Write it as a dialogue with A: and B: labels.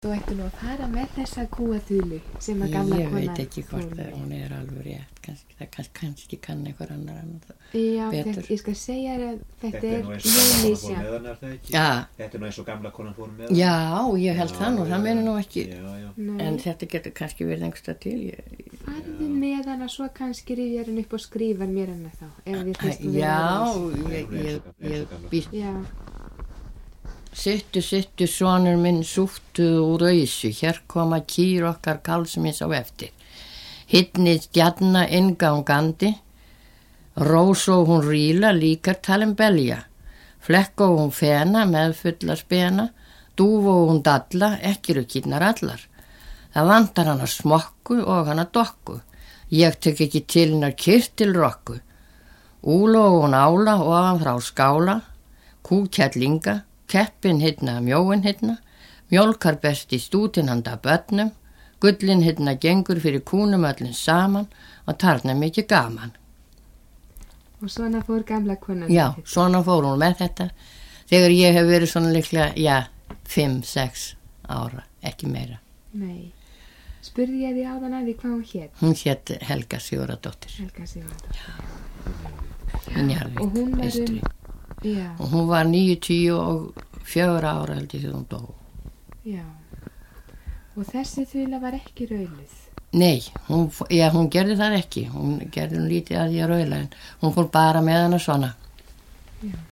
A: Þú ætti nú að fara með þessa kúaþulu sem að gamla konan...
B: Ég veit ekki hvort að hún alveg rétt. Kannski kann einhver annar það
A: Já,
B: betur.
A: Ég skal segja að þetta
C: er nú eins og gamla konan fór með hann, það ekki?
B: Ja.
C: Þetta er nú eins og gamla konan fór með hann?
B: Já, ég held það nú, það meina nú ekki.
C: Já.
B: En þetta getur kannski verið einhverstað til.
A: Farðu með hana, svo kannski rifjar hann upp og skrifar mér hana þá.
B: Ég býst.
A: Já.
B: Sittu, sonur minn, súftu úr auðsu, hér koma kýr okkar kálsmins á eftir. Hittnið stjarna ingangandi, rósó hún ríla, líkar talin belja. Flekkó hún fena, meðfulla spena, dúfó hún dalla, ekki rukkinnar allar. Það vantar hana smokku og hana dokku, ég tek ekki til hennar kirtilrokku. Úló hún ála og hann frá skála, kúkjallinga, keppin hittna, mjóin hittna, mjólkar best í stútin handa börnum, gullin hittna gengur fyrir kúnum öllin saman og tarna mikið gaman.
A: Og svona fór gamla konan?
B: Já, svona fór hún með þetta, þegar ég hef verið svona líklega, 5-6 ára, ekki meira.
A: Nei. Spurði ég því áðan að því hvað hún hét?
B: Hún hét Helga Sigurðardóttir.
A: Helga Sigurðardóttir.
B: Í Njarðvík, Eystri.
A: Já.
B: Og hún var 94 ára held ég þegar hún dó.
A: Já. Og þessi þula var ekki rauluð?
B: Nei, hún gerði það ekki. Hún gerði lítið að því að raula en hún fór bara með hana svona.
A: Já.